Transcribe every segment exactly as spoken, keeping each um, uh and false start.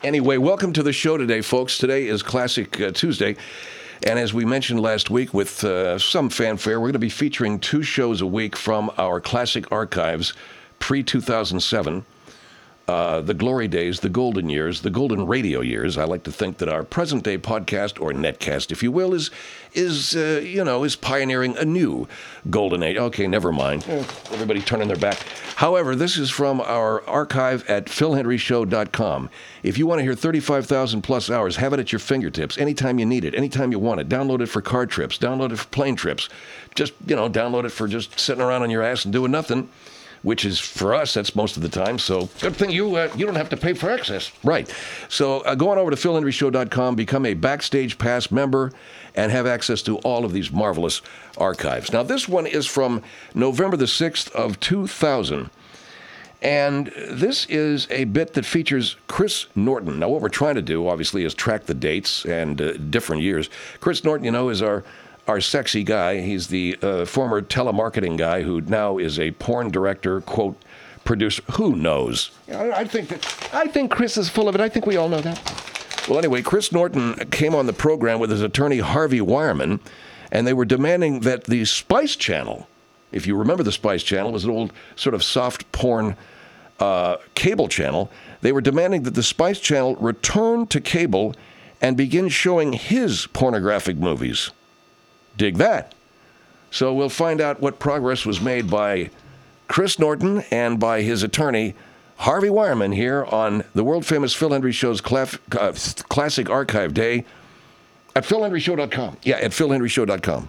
Anyway, welcome to the show today, folks. Today is Classic uh, Tuesday. And as we mentioned last week with uh, some fanfare, we're going to be featuring two shows a week from our classic archives pre two thousand seven. Uh, the glory days, the golden years, the golden radio years. I like to think that our present-day podcast, or netcast, if you will, is, is uh, you know, is pioneering a new golden age. Okay, never mind. Everybody turning their back. However, this is from our archive at phil henry show dot com. If you want to hear thirty-five thousand plus hours, have it at your fingertips anytime you need it, anytime you want it. Download it for car trips. Download it for plane trips. Just, you know, download it for just sitting around on your ass and doing nothing. Which is, for us, that's most of the time. So good thing you uh, you don't have to pay for access. Right. So uh, go on over to phil henry show dot com, become a Backstage Pass member, and have access to all of these marvelous archives. Now, this one is from November the sixth of two thousand. And this is a bit that features Chris Norton. Now, what we're trying to do, obviously, is track the dates and uh, different years. Chris Norton, you know, is our... Our sexy guy. He's the uh, former telemarketing guy who now is a porn director, quote, producer. Who knows? I, I think that I think Chris is full of it. I think we all know that. Well, anyway, Chris Norton came on the program with his attorney, Harvey Wireman, and they were demanding that the Spice Channel, if you remember the Spice Channel, was an old sort of soft porn uh, cable channel. They were demanding that the Spice Channel return to cable and begin showing his pornographic movies. Dig that. So we'll find out what progress was made by Chris Norton and by his attorney, Harvey Wireman, here on the world-famous Phil Hendrie Show's Claf- uh, Classic Archive Day at phil henry show dot com. Yeah, at phil henry show dot com.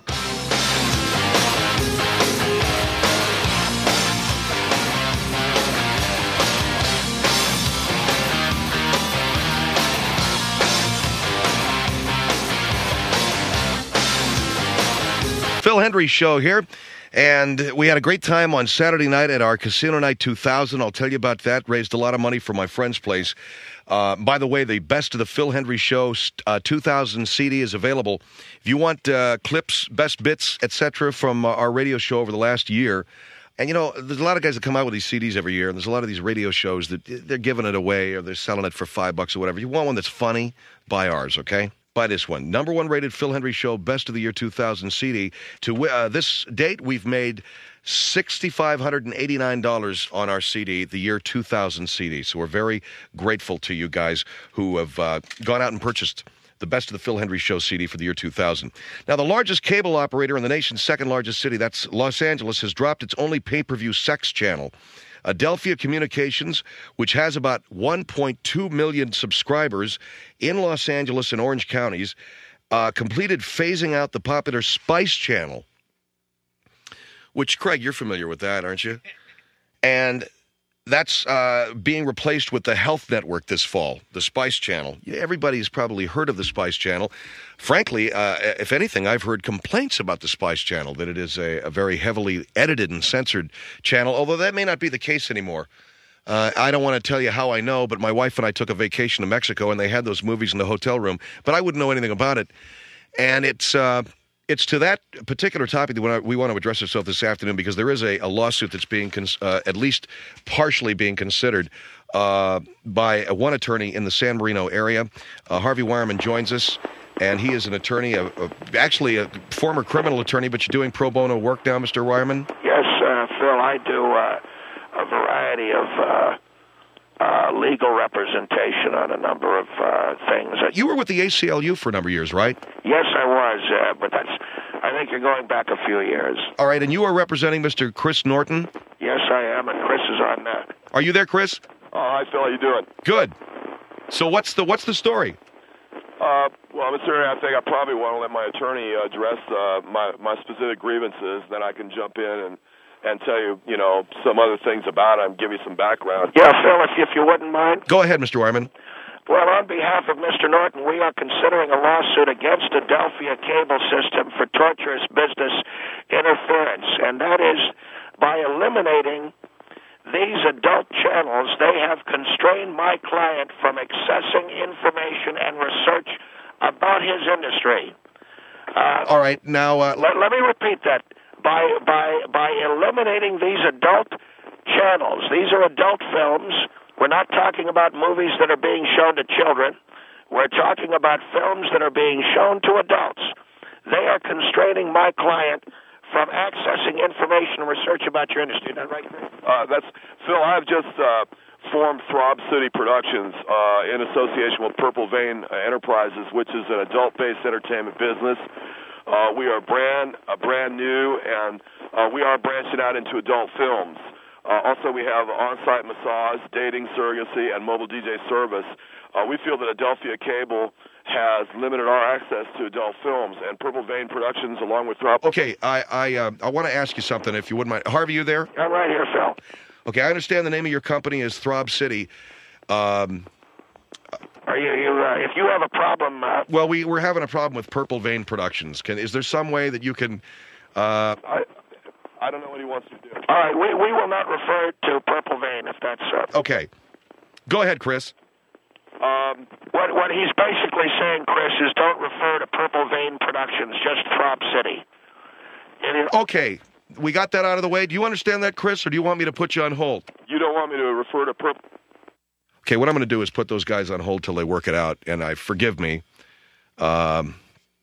Phil Hendrie Show here, and we had a great time on Saturday night at our Casino Night two thousand. I'll tell you about that. Raised a lot of money for my friend's place. Uh, by the way, the Best of the Phil Hendrie Show uh, two thousand C D is available. If you want uh, clips, best bits, et cetera from uh, our radio show over the last year, and you know, there's a lot of guys that come out with these C Ds every year, and there's a lot of these radio shows that they're giving it away or they're selling it for five bucks or whatever. You want one that's funny? Buy ours, okay? Buy this one. Number one rated Phil Hendrie Show Best of the Year two thousand C D. To uh, this date, we've made six thousand five hundred eighty-nine dollars on our C D, the year two thousand C D. So we're very grateful to you guys who have uh, gone out and purchased the Best of the Phil Hendrie Show C D for the year two thousand. Now, the largest cable operator in the nation's second largest city, that's Los Angeles, has dropped its only pay-per-view sex channel. Adelphia Communications, which has about one point two million subscribers in Los Angeles and Orange counties, uh, completed phasing out the popular Spice Channel, which, Craig, you're familiar with that, aren't you? And that's uh, being replaced with the Health Network this fall, the Spice Channel. Everybody's probably heard of the Spice Channel. Frankly, uh, if anything, I've heard complaints about the Spice Channel, that it is a, a very heavily edited and censored channel, although that may not be the case anymore. Uh, I don't want to tell you how I know, but my wife and I took a vacation to Mexico, and they had those movies in the hotel room, but I wouldn't know anything about it. And it's... Uh, It's to that particular topic that we want to address ourselves this afternoon, because there is a, a lawsuit that's being, cons- uh, at least partially being considered uh, by one attorney in the San Marino area. Uh, Harvey Wireman joins us, and he is an attorney, a, a, actually a former criminal attorney, but you're doing pro bono work now, Mister Wireman? Yes, uh, Phil, I do uh, a variety of uh, uh, legal representation on a number of uh, things. You were with the A C L U for a number of years, right? Yes, I was, uh, but that's, I think you're going back a few years. All right, and you are representing Mister Chris Norton? Yes, I am, and Chris is on that. Are you there, Chris? Oh, hi, Phil. How you doing? Good. So what's the what's the story? Uh, well, Mister Henry, I think I probably want to let my attorney address uh, my, my specific grievances, then I can jump in and, and tell you, you know, some other things about it and give you some background. Yeah, Phil, if, if you wouldn't mind. Go ahead, Mister Wireman. Well, on behalf of Mister Norton, we are considering a lawsuit against Adelphia Cable System for torturous business interference, and that is by eliminating these adult channels. They have constrained my client from accessing information and research about his industry. Uh, All right, now... Uh, let, let me repeat that. By, by, by eliminating these adult channels, these are adult films, We're not talking about movies that are being shown to children. We're talking about films that are being shown to adults. They are constraining my client from accessing information and research about your industry. Is that right, Chris? Uh, that's Phil. I've just uh, formed Throb City Productions uh, in association with Purple Vein Enterprises, which is an adult-based entertainment business. Uh, we are brand uh, brand new, and uh, we are branching out into adult films. Uh, also, we have on-site massage, dating, surrogacy, and mobile D J service. Uh, we feel that Adelphia Cable has limited our access to adult films, and Purple Vein Productions, along with Throb. Okay, I I, uh, I want to ask you something, if you wouldn't mind. Harvey, you there? I'm right here, Phil. Okay, I understand the name of your company is Throb City. Um, Are you, you uh, if you have a problem... Uh, well, we, we're having a problem with Purple Vein Productions. Can, is there some way that you can... Uh, I, I don't know what he wants to do. all right, we, we will not refer to Purple Vein if that's... Uh, okay. Go ahead, Chris. Um, what, what he's basically saying, Chris, is don't refer to Purple Vein Productions, just Throb City. It is, Okay, we got that out of the way. Do you understand that, Chris, or do you want me to put you on hold? you don't want me to refer to Purple... Okay, what I'm going to do is put those guys on hold till they work it out, and I forgive me um,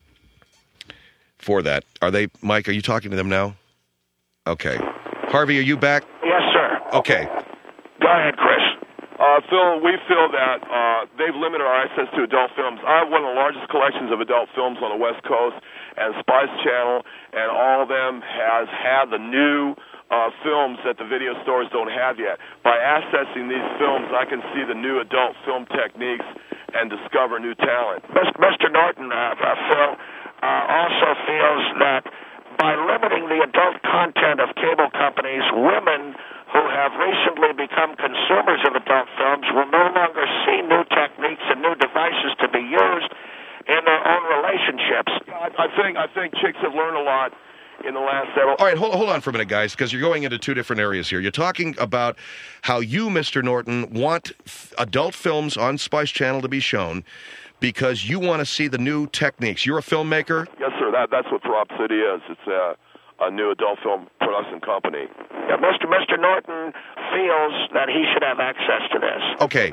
for that. Are they, Mike, are you talking to them now? Okay. Harvey, are you back? yes, sir. Okay. Go ahead, Chris. Uh, Phil, we feel that uh, they've limited our access to adult films. I have one of the largest collections of adult films on the West Coast, and Spice Channel and all of them has had the new uh, films that the video stores don't have yet. By accessing these films, I can see the new adult film techniques and discover new talent. Mister Norton, uh, uh, Phil, uh, also feels that by limiting the adult content of cable companies, women who have recently become consumers of adult films will no longer see new techniques and new devices to be used in their own relationships. I, I think I think chicks have learned a lot in the last several... All right, hold, hold on for a minute, guys, because you're going into two different areas here. You're talking about how you, Mister Norton, want f- adult films on Spice Channel to be shown because you want to see the new techniques. You're a filmmaker? Yes, sir. That, that's what Throb City is. It's a, a new adult film production company. Yeah, Mister Mister Norton feels that he should have access to this. Okay.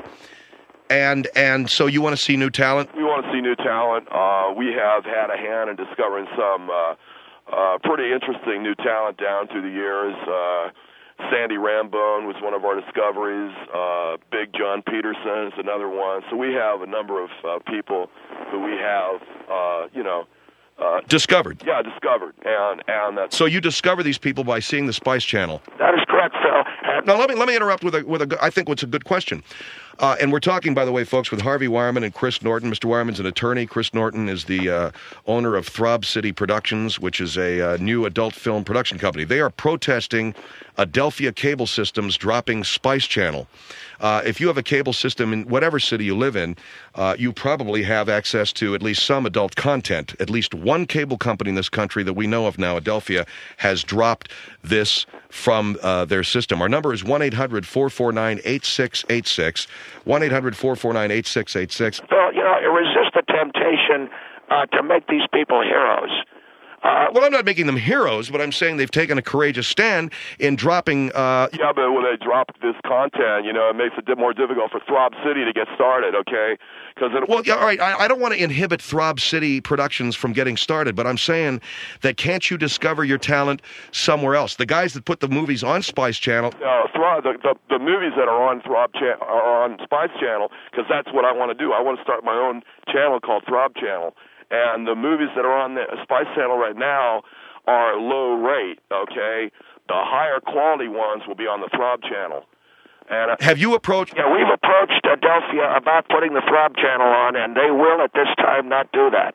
And and so you want to see new talent? We want to see new talent. Uh, we have had a hand in discovering some uh, uh, pretty interesting new talent down through the years. Uh, Sandy Rambone was one of our discoveries. Uh, Big John Peterson is another one. So we have a number of uh, people who we have, uh, you know, uh, Discovered. yeah, discovered, and and that's So you discover these people by seeing the Spice Channel. That is correct, Phil. And Now let me let me interrupt with a with a I think what's a good question. Uh, and we're talking, by the way, folks, with Harvey Wireman and Chris Norton. Mister Wireman's an attorney. Chris Norton is the uh, owner of Throb City Productions, which is a uh, new adult film production company. They are protesting Adelphia Cable Systems dropping Spice Channel. Uh, if you have a cable system in whatever city you live in, uh, you probably have access to at least some adult content. At least one cable company in this country that we know of now, Adelphia, has dropped this from uh, their system. Our number is one eight hundred four four nine eight six eight six, one eight hundred four four nine eight six eight six. Phil, you know, resist the temptation uh, to make these people heroes. Uh, Well, I'm not making them heroes, but I'm saying they've taken a courageous stand in dropping... Uh, yeah, but when they drop this content, you know, it makes it di- more difficult for Throb City to get started. Okay, because Well, yeah, all right, I, I don't want to inhibit Throb City Productions from getting started, but I'm saying that can't you discover your talent somewhere else? The guys that put the movies on Spice Channel... No, Throb, the, the the movies that are on Throb cha- are on Spice Channel, because that's what I want to do. I want to start my own channel called Throb Channel, and the movies that are on the Spice Channel right now are low rate. Okay, the higher quality ones will be on the Throb Channel. And uh, Have you approached... yeah, we've approached Adelphia about putting the Throb Channel on, and they will at this time not do that.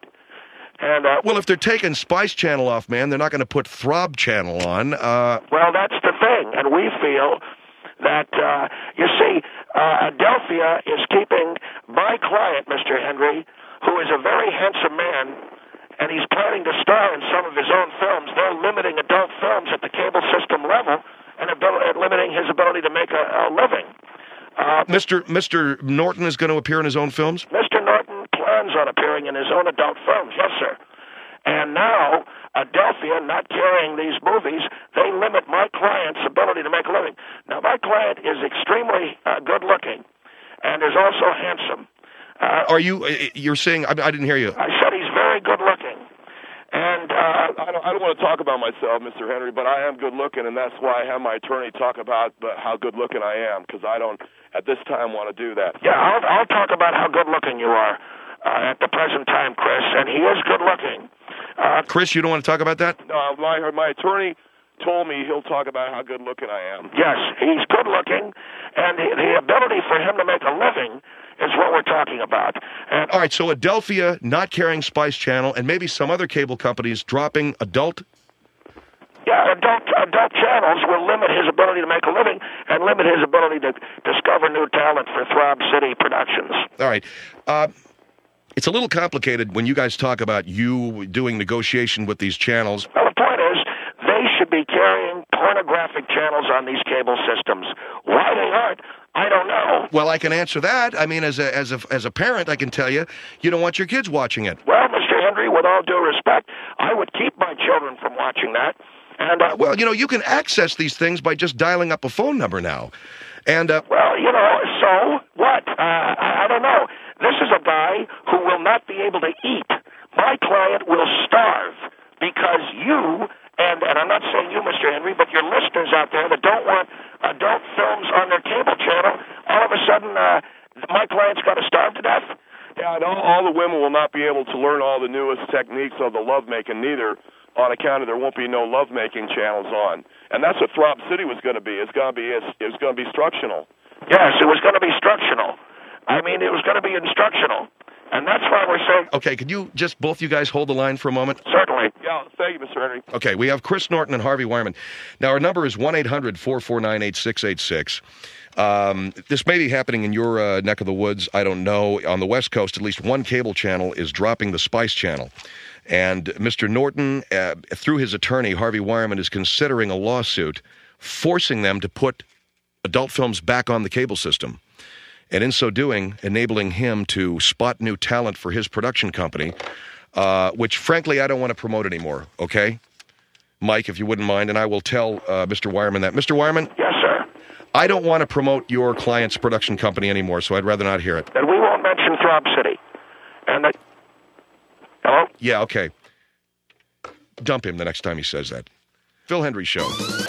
And uh, Well, if they're taking Spice Channel off, man, they're not going to put Throb Channel on. Uh, well, that's the thing, and we feel that uh, you see, uh, Adelphia is keeping my client, Mister Henry, who is a very handsome man, and he's planning to star in some of his own films. They're limiting adult films at the cable system level and abil- limiting his ability to make a, a living. Uh, Mister Mister Norton is going to appear in his own films? Mister Norton plans on appearing in his own adult films, yes, sir. And now, Adelphia not carrying these movies, they limit my client's ability to make a living. Now, my client is extremely uh, good-looking and is also handsome. Uh, Are you, you're saying, I, I didn't hear you. I said he's very good-looking. And uh, I don't, I don't want to talk about myself, Mister Henry, but I am good looking, and that's why I have my attorney talk about but how good looking I am, because I don't, at this time, want to do that. Yeah, I'll, I'll talk about how good looking you are uh, at the present time, Chris, and he is good looking. Uh, Chris, you don't want to talk about that? No, my my attorney told me he'll talk about how good looking I am. yes, he's good looking, and the, the ability for him to make a living is what we're talking about. And All right, so Adelphia not carrying Spice Channel, and maybe some other cable companies dropping adult. yeah, adult adult channels will limit his ability to make a living and limit his ability to discover new talent for Throb City Productions. All right. Uh, it's a little complicated when you guys talk about you doing negotiation with these channels. Well, the point is, they should be carrying pornographic channels on these cable systems. Why they aren't, I don't know. Well, I can answer that. I mean, as a as a as a parent, I can tell you, you don't want your kids watching it. Well, Mister Henry, with all due respect, I would keep my children from watching that. And uh, Well, you know, you can access these things by just dialing up a phone number now. And uh, well, you know, so what? Uh, I, I don't know. This is a guy who will not be able to eat. My client will starve because you, and, and I'm not saying you, Mister Henry, but your listeners out there that don't want adult films on their cable channel, all of a sudden uh, my client's got to starve to death? Yeah, and all, all the women will not be able to learn all the newest techniques of the lovemaking, neither, on account of there won't be no lovemaking channels on. And that's what Throb City was going to be. It's going to be it's, it's going to be instructional. Yes, it was going to be instructional. I mean, it was going to be instructional. And that's why we're saying, okay, could you just both you guys hold the line for a moment? certainly. Yeah, thank you, Mister Henry. Okay, we have Chris Norton and Harvey Wireman. Now, our number is one eight hundred four four nine eight six eight six. Um, this may be happening in your uh, neck of the woods. I don't know. On the West Coast, at least one cable channel is dropping the Spice Channel. And Mister Norton, uh, through his attorney, Harvey Wireman, is considering a lawsuit forcing them to put adult films back on the cable system. And in so doing, enabling him to spot new talent for his production company, uh, which, frankly, I don't want to promote anymore, okay? Mike, if you wouldn't mind, and I will tell uh, Mister Wireman that. Mister Wireman? Yes, sir. I don't want to promote your client's production company anymore, so I'd rather not hear it. Then we won't mention Throb City. And that... Hello? Yeah, okay. Dump him the next time he says that. Phil Hendry Show.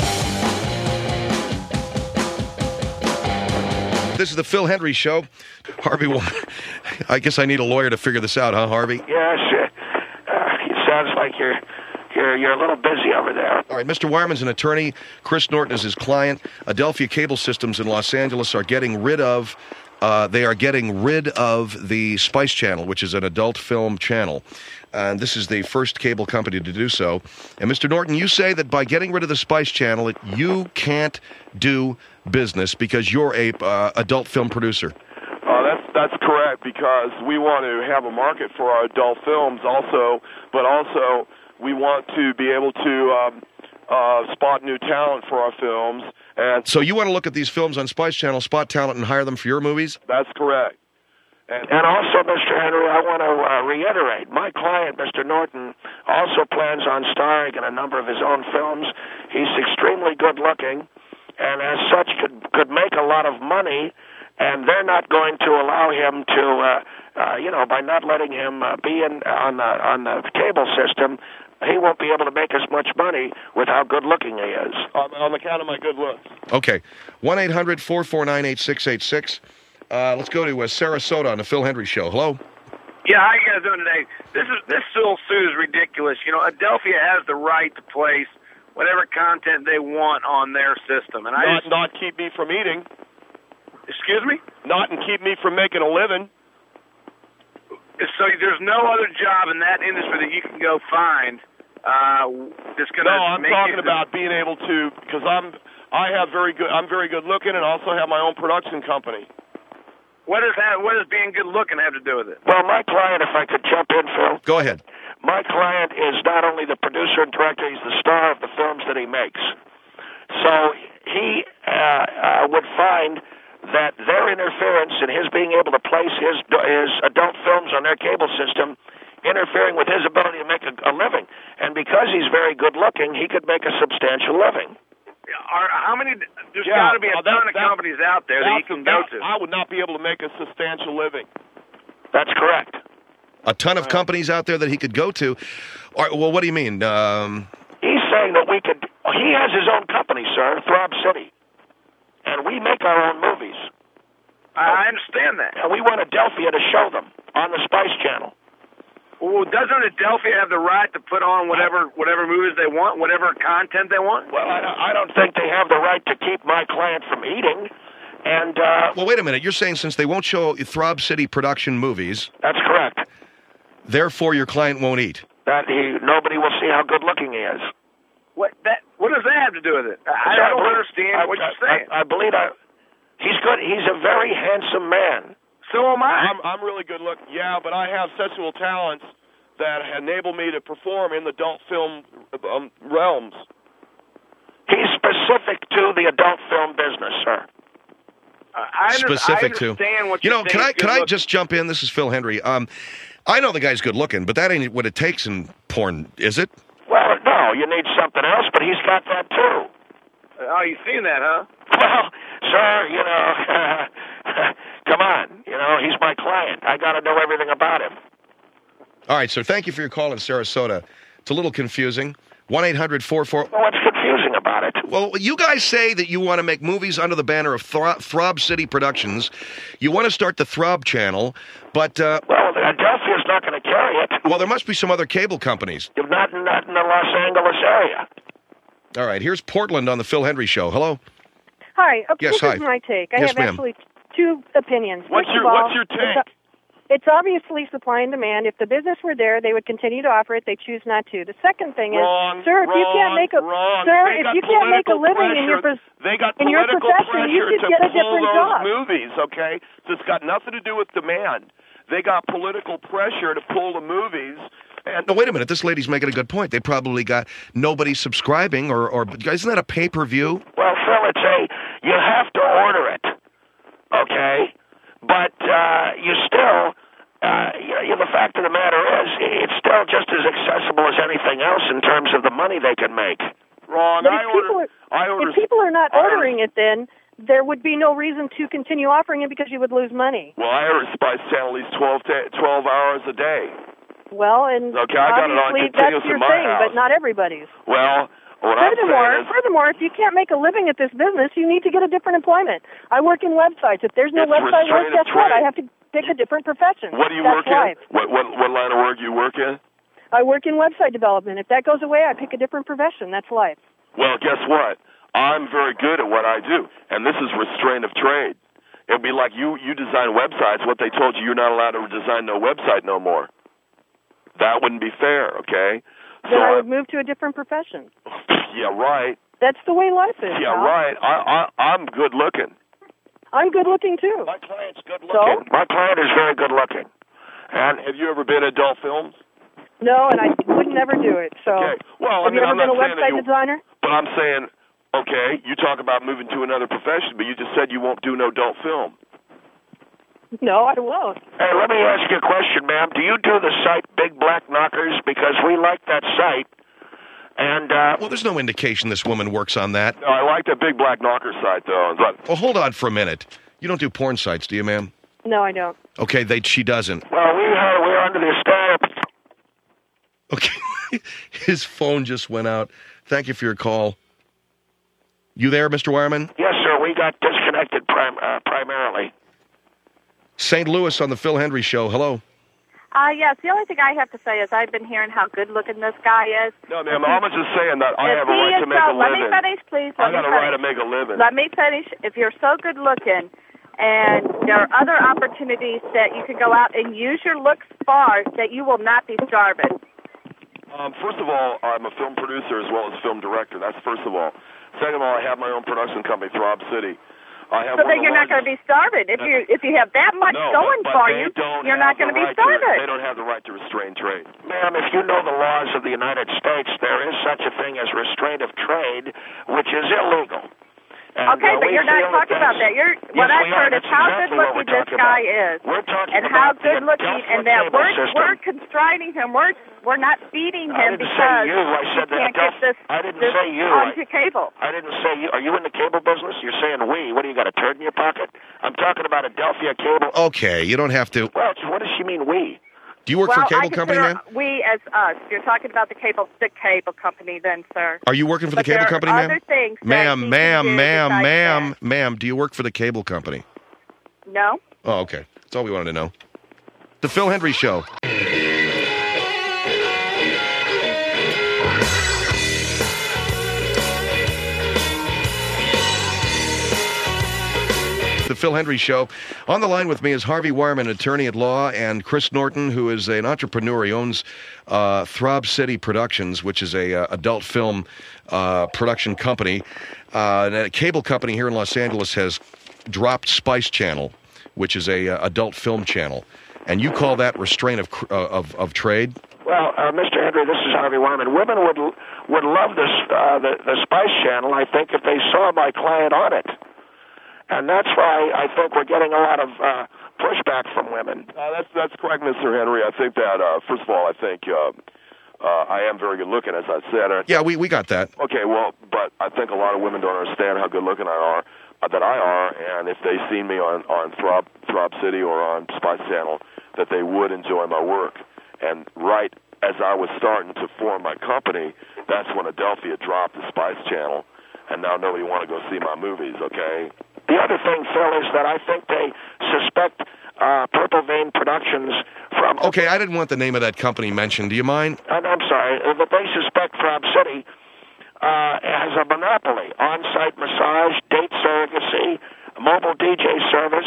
This is the Phil Hendry Show. Harvey, well, I guess I need a lawyer to figure this out, huh, Harvey? Yes, uh, uh, it sounds like you're, you're, you're a little busy over there. All right, Mister Wireman's an attorney. Chris Norton is his client. Adelphia Cable Systems in Los Angeles are getting rid of, uh, they are getting rid of the Spice Channel, which is an adult film channel. And this is the first cable company to do so. And Mister Norton, you say that by getting rid of the Spice Channel, it, you can't do business because you're a uh, adult film producer. Uh, that's that's correct, because we want to have a market for our adult films also, but also we want to be able to um, uh, spot new talent for our films. And So you want to look at these films on Spice Channel, spot talent, and hire them for your movies? that's correct. And, And also, Mister Henry, I want to uh, reiterate, my client, Mister Norton, also plans on starring in a number of his own films. He's extremely good-looking, and as such could, could make a lot of money, and they're not going to allow him to, uh, uh, you know, by not letting him uh, be in on the, on the cable system, he won't be able to make as much money with how good-looking he is. on, on the count of my good looks. Okay. one eight hundred four four nine eight six eight six. Uh, let's go to uh, Sarasota on the Phil Hendry Show. Hello? Yeah, how you guys doing today? This is this civil suit is ridiculous. You know, Adelphia has the right to place whatever content they want on their system, and I Not just, not keep me from eating. excuse me. Not and keep me from making a living. So there's no other job in that industry that you can go find uh, that's going to No, I'm make talking you, about being able to, because I'm I have very good I'm very good looking, and also have my own production company. What does that? What does being good looking have to do with it? Well, my client, if I could jump in, Phil, Go ahead. my client is not only the producer and director, he's the star of the films that he makes. So he uh, uh, would find that their interference in his being able to place his his adult films on their cable system interfering with his ability to make a, a living. And because he's very good looking, he could make a substantial living. Are, how many? There's Yeah, got to be a uh, that- ton of that- companies out there that you That's- can go that- to. I would not be able to make a substantial living. That's correct. A ton of companies out there that he could go to. Or, well, what do you mean? Um, He's saying that we could. He has his own company, sir, Throb City, and we make our own movies. I understand that. And we want Adelphia to show them on the Spice Channel. Well, doesn't Adelphia have the right to put on whatever whatever movies they want, whatever content they want? Well, I don't, I don't think they have the right to keep my client from eating. And uh, well, wait a minute. You're saying since they won't show Throb City production movies, that's correct. therefore your client won't eat. That he nobody will see how good looking he is. What that? What does that have to do with it? I, I don't believe- understand I, what I, you're saying. I, I believe I, he's good. He's a very handsome man. So am I. I'm, I'm really good looking. Yeah, but I have sexual talents that enable me to perform in the adult film um, realms. He's specific to the adult film business, sir. I, under, Specific I to. understand what You you're know, can saying I is can good I looking. just jump in? This is Phil Hendry. Um, I know the guy's good looking, but that ain't what it takes in porn, is it? Well, no, you need something else, but he's got that too. Oh, you seen that, huh? Well, sir, you know, come on. You know, he's my client. I got to know everything about him. All right, sir. Thank you for your call in Sarasota. It's a little confusing. one eight hundred four four. Well, what's confusing about it? Well, you guys say that you want to make movies under the banner of Thro- Throb City Productions. You want to start the Throb channel, but, uh, Well, Adelphia's not going to carry it. well, there must be some other cable companies. Not in, not in the Los Angeles area. All right, here's Portland on the Phil Hendry Show. Hello? Hi. Okay, Yes, this hi. is my take. I Yes, have ma'am. actually two opinions. What's First your of all, What's your it's- take? It's obviously supply and demand. If the business were there, they would continue to offer it. They choose not to. The second thing Wrong, is, sir, if you can't wrong, make a wrong. sir, They if got you can't make a political living in your pressure. pros- They got in your political profession, you pressure should to get a pull different those job. movies, okay? So it's got nothing to do with demand. They got political pressure to pull the movies. And No, wait a minute. This lady's making a good point. They probably got nobody subscribing, or, or isn't that a pay-per-view? Well, Phil, it's a, you have to order it, okay? But uh, you still, uh, you know, the fact of the matter is, it's still just as accessible as anything else in terms of the money they can make. wrong. But I if people, ordered. are, I ordered. if people are not I ordered- ordering it, then there would be no reason to continue offering it because you would lose money. Well, I ordered Spice Channel at least twelve, ta- twelve hours a day. Well, and Okay, I got it on obviously continuous that's your in my thing, house. but not everybody's. Well, what Furthermore, I'm saying is, furthermore, if you can't make a living at this business, you need to get a different employment. I work in websites. If there's no It's website work, restraint guess of what? trade. I have to pick a different profession. what do you That's work life. in? What, what what line of work you work in? I work in website development. If that goes away, I pick a different profession. That's life. Well, guess what? I'm very good at what I do, and this is restraint of trade. It'd be like you you design websites. What they told you, you're not allowed to design no website no more. That wouldn't be fair, okay? Then I would move to a different profession. yeah, right. That's the way life is. Yeah, pal. right. I, I I'm good looking. I'm good looking too. My client's good So? looking. My client is very good looking. And Have you ever been in adult films? No, and I would never do it. So, Okay. Well, I have mean, you ever I'm been a not saying that website you, designer? but I'm saying, okay, you talk about moving to another profession, but you just said you won't do no adult film. No, I won't. hey, let me ask you a question, ma'am. Do you do the site Big Black Knockers? Because we like that site. And uh, Well, there's no indication this woman works on that. No, I like that Big Black Knocker site though. But Well, hold on for a minute. You don't do porn sites, do you, ma'am? No, I don't. Okay, they, she doesn't. well, we are we're under the stand. Okay. His phone just went out. Thank you for your call. You there, Mister Wireman? Yes, sir. We got disconnected prim- uh, primarily. Saint Louis on the Phil Hendry Show. Hello. Uh, yes, the only thing I have to say is I've been hearing how good-looking this guy is. no, ma'am, I'm just saying that I If have a he right is to make so, a let living. me finish, please. Let I got me a right to finish. make a living. Let me finish. If you're so good-looking and there are other opportunities that you can go out and use your looks for, that you will not be starving. Um, first of all, I'm a film producer as well as film director. That's first of all. Second of all, I have my own production company, Throb City. I have So one then of you're the not going to largest- be starving. If you if you have that much no, going but, but for they you, don't you're have not going the to be right to- starving. They don't have the right to restrain trade. Ma'am, if you know the laws of the United States, there is such a thing as restraint of trade, which is illegal. And, Okay, uh, but we you're not feel talking that about that. You're yes, what I've we are. heard is That's how exactly good what we're looking this talking guy about. is, We're talking and how about the good looking, Adelphia and that cable we're system. we're constraining him. We're we're not feeding I him didn't because say you. I said he that can't get Adelph- this, I didn't this say you. onto I, cable. I didn't say you. Are you in the cable business? You're saying we. What do you got, a turd in your pocket? I'm talking about Adelphia Cable. Okay, you don't have to. Well, what does she mean we? Do you work well, for a cable I company, consider man? we as us. You're talking about the cable, the cable company, then, sir. Are you working for But the cable there company, are ma'am? other things that Ma'am, he ma'am, can do ma'am, besides ma'am, ma'am. Do you work for the cable company? that. No. Oh, okay. That's all we wanted to know. The Phil Hendry Show. The Phil Hendry Show. On the line with me is Harvey Wireman, attorney at law, and Chris Norton, who is an entrepreneur. He owns uh, Throb City Productions, which is a uh, adult film uh, production company. Uh, and a cable company here in Los Angeles has dropped Spice Channel, which is a uh, adult film channel. And you call that restraint of cr- uh, of, of trade? Well, uh, Mister Henry, this is Harvey Wyman. Women would would love this uh, the the Spice Channel, I think, if they saw my client on it. And that's why I think we're getting a lot of uh, pushback from women. Uh, that's that's correct, Mister Henry. I think that uh, first of all, I think uh, uh, I am very good looking, as I said. And Yeah, we, we got that. Okay, well, but I think a lot of women don't understand how good looking I are, uh, that I are, and if they seen me on on Throb Throb City or on Spice Channel, that they would enjoy my work. And right as I was starting to form my company, that's when Adelphia dropped the Spice Channel, and now nobody want to go see my movies. Okay. The other thing, Phil, is that I think they suspect uh, Purple Vein Productions from... Okay, I didn't want the name of that company mentioned. Do you mind? And I'm sorry, uh, that they suspect Throb City uh, has a monopoly, on-site massage, date surrogacy, mobile D J service.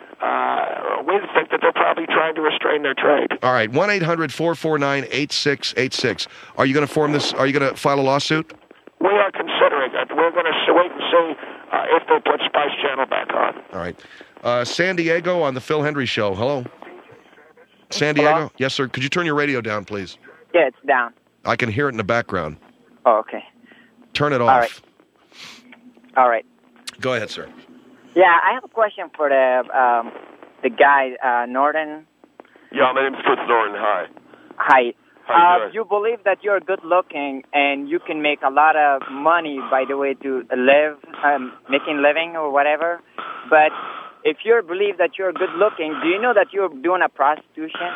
Uh, we think that they're probably trying to restrain their trade. All right, one eight hundred four four nine eight six eight six. Are you going to form this? Are you going to file a lawsuit? We are considering it. We're going to wait and see uh, if they put Spice Channel back on. All right. Uh, San Diego on the Phil Hendry Show. Hello. San Diego? Hello? Yes, sir. Could you turn your radio down, please? Yeah, it's down. I can hear it in the background. Oh, okay. Turn it off. All right. All right. Go ahead, sir. Yeah, I have a question for the um, the guy, uh, Norton. Yeah, my name's Chris Norton. Hi. Hi. How you Uh, doing? you believe that you're good looking and you can make a lot of money, by the way, to live, um, making living or whatever. But if you believe that you're good looking, do you know that you're doing a prostitution?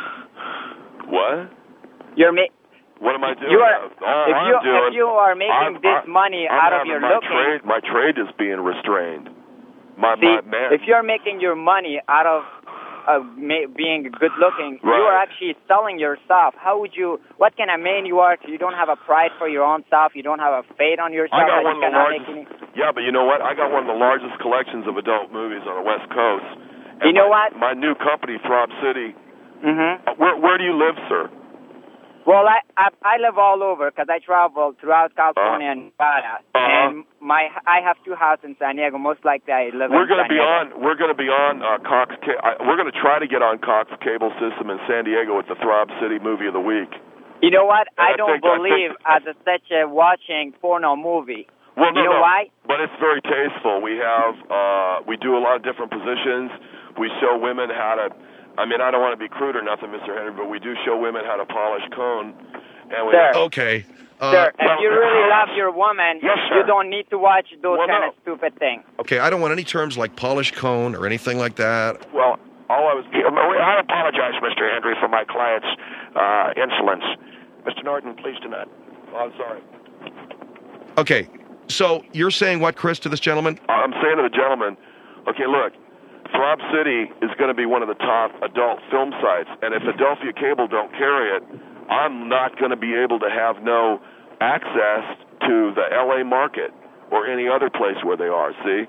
What? You're ma- What am I doing? You are, All if I'm you doing, if you are making I'm, this I'm, money I'm out of having your my looking, trade. My trade is being restrained. My see, my man. if you're making your money out of uh, ma- being good looking, you are Right. actually selling yourself. How would you? What kind of man you are? You don't have a pride for your own self. You don't have a faith on yourself. I got that one you of the cannot largest. make any- Yeah, but you know what? I got one of the largest collections of adult movies on the West Coast. And You know my, what? My new company, Throb City. Mhm. Uh, Where Where do you live, sir? Well, I, I I live all over because I travel throughout California Uh, and Nevada, uh-huh. and my I have two houses in San Diego. Most likely, I live We're in going San to be Diego. on. We're going to be on uh, Cox. Ca- I, we're going to try to get on Cox Cable System in San Diego with the Throb City Movie of the Week. You know what? And I I don't think- I think- believe as a, such a watching porno movie. Well, no, You know no. why? But it's very tasteful. We have. Uh, we do a lot of different positions. We show women how to. I mean, I don't want to be crude or nothing, Mister Henry, but we do show women how to polish cone. And we Sir. Okay. Uh, Sir, if well, you really uh, love your woman, Yes, sir. you don't need to watch those Well, kind no. of stupid things. Okay, I don't want any terms like polish cone or anything like that. Well, all I was. I apologize, Mister Henry, for my client's uh, insolence. Mister Norton, please do not. Oh, I'm sorry. Okay, so you're saying what, Chris, to this gentleman? I'm saying to the gentleman, okay, look, Throb City is going to be one of the top adult film sites, and if Adelphia Cable don't carry it, I'm not going to be able to have no access to the L A market or any other place where they are, see?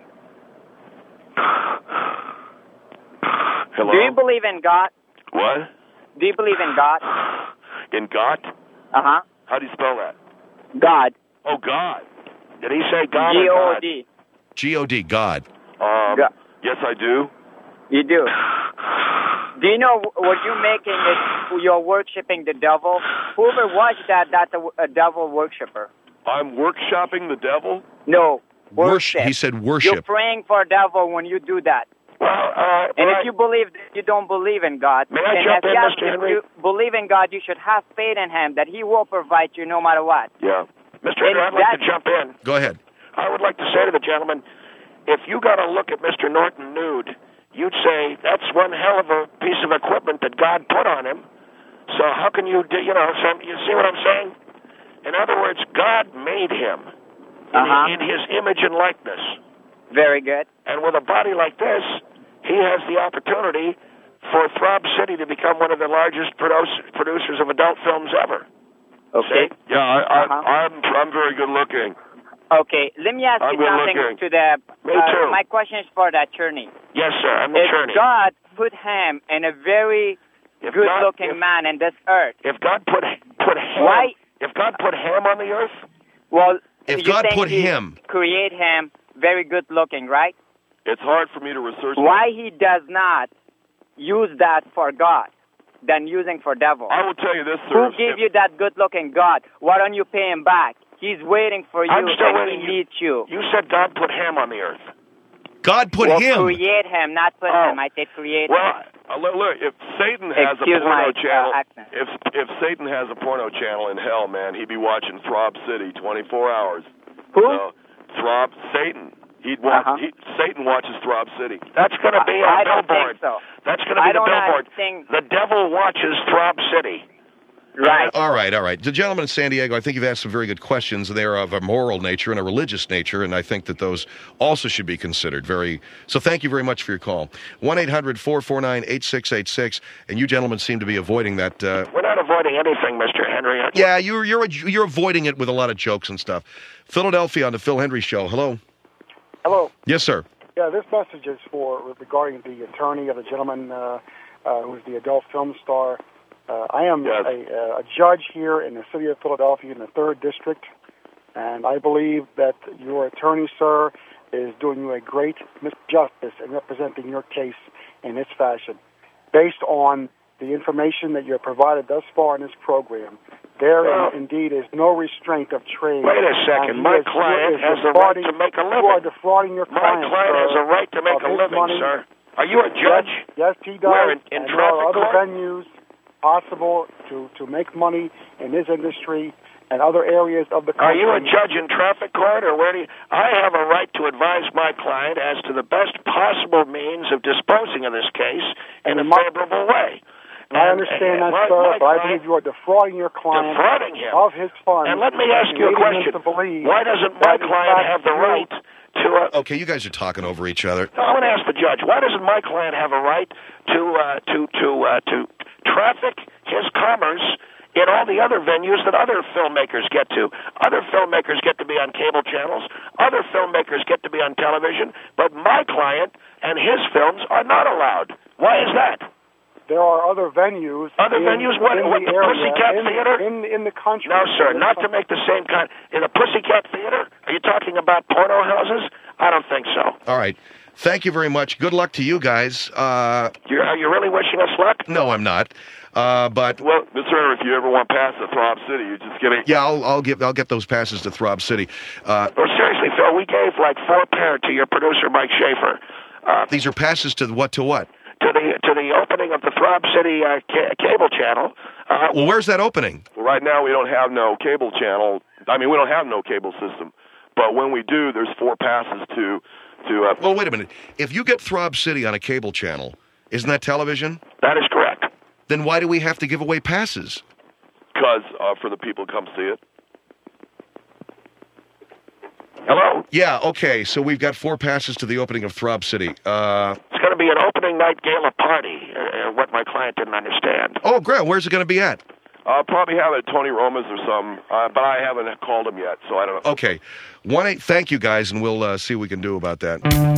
Hello? Do you believe in God? What? Do you believe in God? In God? Uh-huh. How do you spell that? God. Oh, God. Did he say God G or O God? D. G O D, God. Um, God. Yes, I do. You do. Do you know what you're making is you're worshiping the devil? Whoever watched that, that's a, a devil worshiper. I'm workshopping the devil? No. Worship. He said worship. You're praying for devil when you do that. Well, uh, And well, if you believe that you don't believe in God, May I then jump as in, God- Mister if Henry? you believe in God, you should have faith in Him that He will provide you no matter what. Yeah. Mister Henry, I'd like to jump in. Go ahead. I would like to say to the gentleman, if you got to look at Mister Norton nude, you'd say that's one hell of a piece of equipment that God put on him. So how can you, do, you know, so you see what I'm saying? In other words, God made him in, Uh-huh. in His image and likeness. Very good. And with a body like this, he has the opportunity for Throb City to become one of the largest produce, producers of adult films ever. Okay. See? Yeah, I, I, Uh-huh. I'm I'm very good looking. Okay, let me ask I'm you good something looking. to the... Me uh, too. My question is for the attorney. Yes, sir. I'm the If attorney. God put him in a very If good-looking God- if- man in this earth, If God put put ham, Why- if God put ham on the earth, well, If you God think put he him- create him very good-looking, right? It's hard for me to research. Why he does not use that for God than using for devil? I will tell you this, Who sir. gave you that good-looking God? Why don't you pay him back? He's waiting for you I'm still and waiting. he needs you. you said God put ham on the earth. God put well, him. create him, not put Oh. him. I said create Well, him. uh, look, look, if Satan has Excuse a porno my, uh, channel, accent. if if Satan has a porno channel in hell, man, he'd be watching Throb City twenty-four hours. Who? So, Throb Satan. He'd watch. Uh-huh. He, Satan watches Throb City. That's going to be I our don't billboard. think so. That's going to be I the don't billboard. think- The devil watches Throb City. Right. All right, all right. The gentleman in San Diego, I think you've asked some very good questions. They're of a moral nature and a religious nature, and I think that those also should be considered. Very. So thank you very much for your call. one eight hundred four four nine eight six eight six, and you gentlemen seem to be avoiding that. Uh, We're not avoiding anything, Mister Henry. yeah, you're, you're, you're avoiding it with a lot of jokes and stuff. Philadelphia on the Phil Hendry Show. Hello. Hello. Yes, sir. Yeah, this message is for regarding the attorney of the gentleman uh, uh, who's the adult film star. Uh, I am Yes. a, a judge here in the city of Philadelphia in the third district, and I believe that your attorney, sir, is doing you a great misjustice in representing your case in this fashion. Based on the information that you have provided thus far in this program, there Well, in, indeed is no restraint of trade. Wait a second. And he My is- client is has a right defrauding- to make a You are living. defrauding your My client, client has sir, a right to make of a his living, money. sir. Are you a judge? Yes, yes he does. Where, in- in and there are traffic other court? venues possible to, to make money in this industry and other areas of the Are country. you a judge in traffic court, or where do you... I have a right to advise my client as to the best possible means of disposing of this case in a And my- favorable way. I And- understand and that, my- sir, my but I client- believe you are defrauding your client Defrauding him. of his funds. And let me ask and you a leading him question. to believe Why doesn't my that, in client fact, have the you- right to... Uh, Okay, you guys are talking over each other. No, I'm going to ask the judge. Why doesn't my client have a right to uh, to to uh, to traffic his commerce in all the other venues that other filmmakers get to? Other filmmakers get to be on cable channels. Other filmmakers get to be on television. But my client and his films are not allowed. Why is that? There are other venues. Other in, venues? What- in what, the the area, Pussycat in, Theater? In, in the country. No, sir. In Not the to make the same kind. In the Pussycat Theater? Are you talking about porno houses? I don't think so. All right. Thank you very much. Good luck to you guys. Uh, You're, are you really wishing us luck? no, I'm not. Uh, but Well, Mister Henry, if you ever want past the Throb City, you just get it. yeah, I'll, I'll give I'll get those passes to Throb City. Uh, Well, seriously, Phil, we gave like four pair to your producer, Mike Schaefer. Uh, these are passes to what to what? to the to the opening of the Throb City uh, ca- cable channel. Uh, Well, where's that opening? Well, right now, we don't have no cable channel. I mean, we don't have no cable system. But when we do, there's four passes to to. Uh, Well, wait a minute. If you get Throb City on a cable channel, isn't that television? that is correct. Then why do we have to give away passes? Because uh, for the people to come see it. Hello? Yeah, okay. So we've got four passes to the opening of Throb City. Uh, It's going to be an opening night gala party, uh, what my client didn't understand. oh, great. Where's it going to be at? I'll probably have it at Tony Roma's or something, uh, but I haven't called him yet, so I don't know. Okay. One eight. Thank you, guys, and we'll uh, see what we can do about that.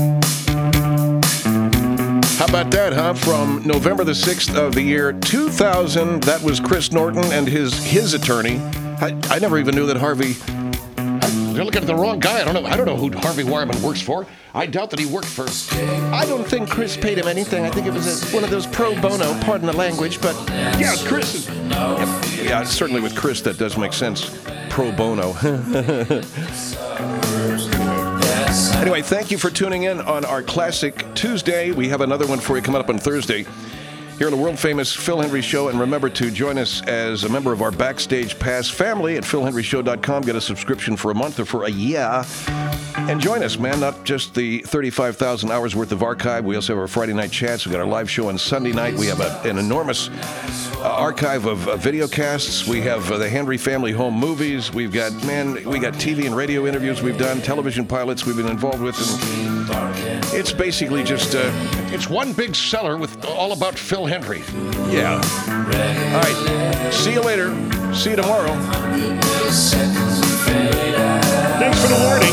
How about that, huh? From November the sixth of the year two thousand, that was Chris Norton and his his attorney. I, I never even knew that Harvey... You're looking at the wrong guy. I don't know. I don't know who Harvey Wireman works for. I doubt that he worked for... I don't think Chris paid him anything. I think it was a, one of those pro bono, pardon the language, but... Yeah, Chris. Yeah, yeah, certainly with Chris, that does make sense. Pro bono. Anyway, thank you for tuning in on our Classic Tuesday. We have another one for you coming up on Thursday here on the world-famous Phil Hendry Show. And remember to join us as a member of our Backstage Pass family at phil hendry show dot com. Get a subscription for a month or for a year. And join us, man. Not just the thirty-five thousand hours worth of archive. We also have our Friday night chats. We've got our live show on Sunday night. We have a, an enormous uh, archive of uh, video casts. We have uh, the Henry Family Home Movies. We've got, man, we got T V and radio interviews we've done, television pilots we've been involved with. And it's basically just, uh, it's one big seller with all about Phil Hendry. Yeah. All right. See you later. See you tomorrow. Thanks for the warning.